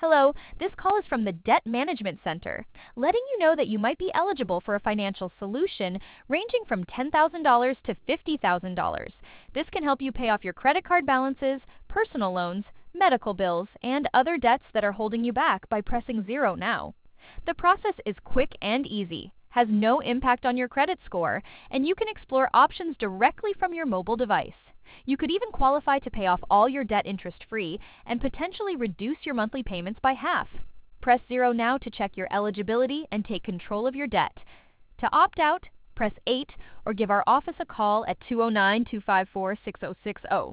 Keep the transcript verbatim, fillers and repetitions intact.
Hello, this call is from the Debt Management Center, letting you know that you might be eligible for a financial solution ranging from ten thousand dollars to fifty thousand dollars. This can help you pay off your credit card balances, personal loans, medical bills, and other debts that are holding you back by pressing zero now. The process is quick and easy, has no impact on your credit score, and you can explore options directly from your mobile device. You could even qualify to pay off all your debt interest-free and potentially reduce your monthly payments by half. Press zero now to check your eligibility and take control of your debt. To opt out, press eight or give our office a call at two oh nine, two five four, six oh six oh.